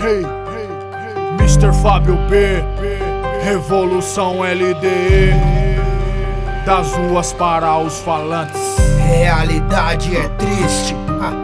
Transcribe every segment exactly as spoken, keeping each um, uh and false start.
hey, hey, mister Fábio B, Revolução L D E, das ruas para os falantes. Realidade é triste.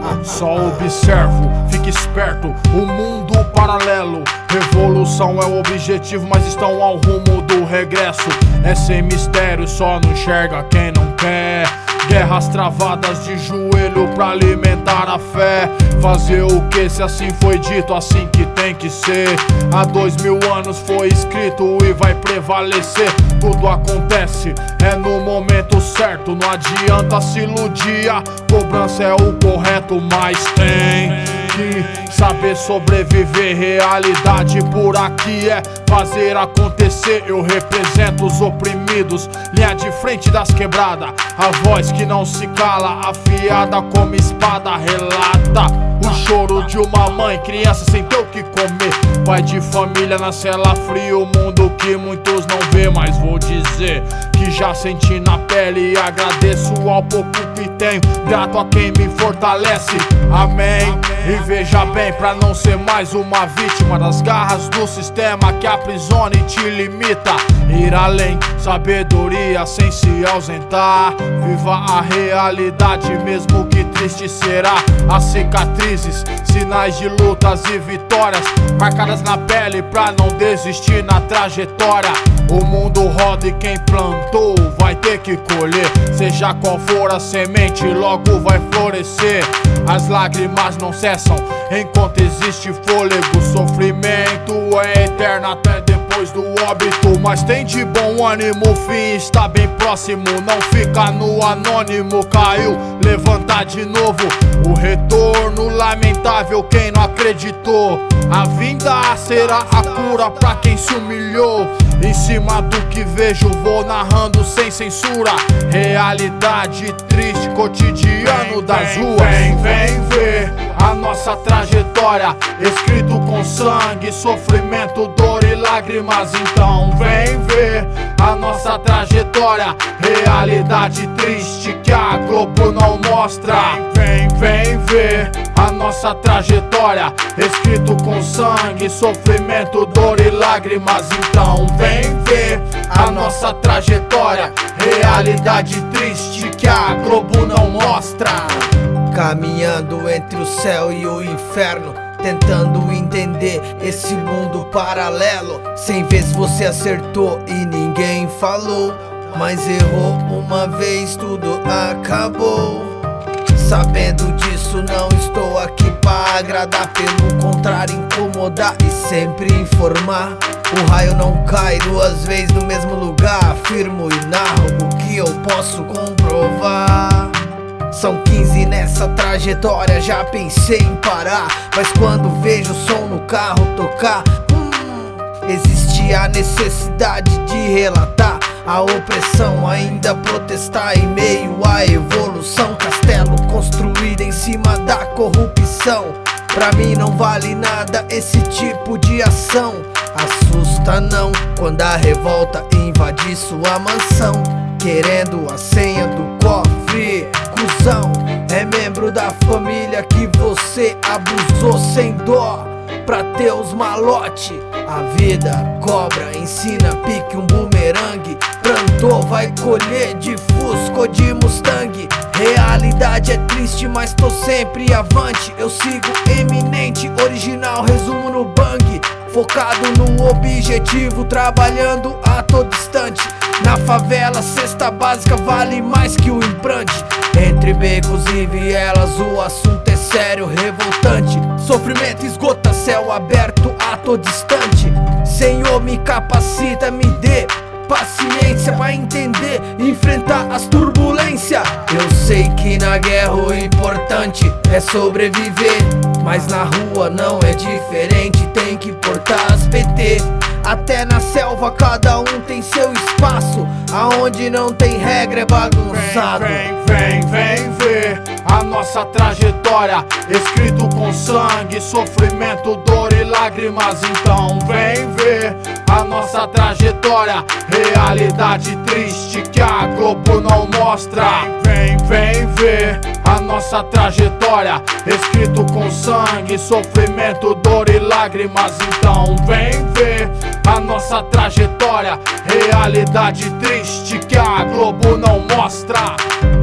Só observo, fique esperto, o mundo paralelo. Revolução é o objetivo, mas estão ao rumo do regresso. É sem mistério, só não enxerga quem não quer. Guerras travadas de joelho pra alimentar a fé. Fazer o que se assim foi dito, assim que tem que ser. Há dois mil anos foi escrito e vai prevalecer. Tudo acontece, é no momento certo. Não adianta se iludir, a cobrança é o correto. Mas tem que saber sobreviver. Realidade por aqui é fazer acontecer. Eu represento os oprimidos, linha de frente das quebradas. A voz que não se cala, afiada como espada, relata o choro de uma mãe, criança sem ter o que comer. Pai de família na cela fria, o mundo que muitos não vê. Mas vou dizer que já senti na pele e agradeço ao pouco que tenho, grato a quem me fortalece. Amém. E veja bem, pra não ser mais uma vítima das garras do sistema que aprisiona e te limita. Ir além, sabedoria sem se ausentar. Viva a realidade, mesmo que triste será. As cicatrizes, sinais de lutas e vitórias, marcadas na pele pra não desistir na trajetória. O mundo roda e quem plantou vai ter que colher. Seja qual for a semente, logo vai florescer. As lágrimas não cessam enquanto existe fôlego. Sofrimento é eterno até depois do óbito. Mas tem de bom ânimo, o fim está bem próximo. Não fica no anônimo, caiu, levanta de novo. O retorno lamentável, quem não acreditou. A vinda será a cura pra quem se humilhou. Em cima do que vejo, vou narrando sem censura. Realidade triste, cotidiano das ruas. Vem, vem ver a nossa trajetória, escrito com sangue, sofrimento, dor e lágrimas. Então vem ver a nossa trajetória, realidade triste que a Globo não mostra. Vem, vem ver a nossa trajetória, escrito com sangue, sofrimento, dor e lágrimas. Então vem ver a nossa trajetória, realidade triste que a Globo não mostra. Caminhando entre o céu e o inferno, tentando entender esse mundo paralelo. Cem vezes você acertou e ninguém falou, mas errou uma vez, tudo acabou. Sabendo disso, não estou aqui pra agradar, pelo contrário, incomodar e sempre informar. O raio não cai duas vezes no mesmo lugar. Afirmo e narro o que eu posso comprovar. São quinze nessa trajetória, já pensei em parar, mas quando vejo o som no carro tocar, hum, existe a necessidade de relatar a opressão, ainda protestar em meio à evolução. Castelo construído em cima da corrupção, pra mim não vale nada esse tipo de ação. Assusta não quando a revolta invade sua mansão, querendo a senha do cofre. Cusão, é membro da família que você abusou sem dó pra ter os malote. A vida cobra, ensina, pique um bumerangue. Plantou, vai colher de Fusca ou de Mustang. Realidade é triste, mas tô sempre avante. Eu sigo eminente, original, resumo no bang. Focado no objetivo, trabalhando a todo instante. Na favela, cesta básica vale mais que o implante. Entre becos e vielas o assunto é sério, revoltante. Sofrimento esgota, céu aberto a todo instante. Senhor, me capacita, me dê paciência pra entender e enfrentar as turbulências. Eu sei que na guerra o importante é sobreviver, mas na rua não é diferente, tem que portar as P T. Até na selva cada um tem seu espaço, aonde não tem regra é bagunçado. Vem, vem, vem ver a nossa trajetória, escrito com sangue, sofrimento, dor e lágrimas. Então vem ver a nossa trajetória, realidade triste que a Globo não mostra. Vem, vem ver a nossa trajetória, escrito com sangue, sofrimento, dor e lágrimas. Então vem ver a nossa trajetória, realidade triste que a Globo não mostra.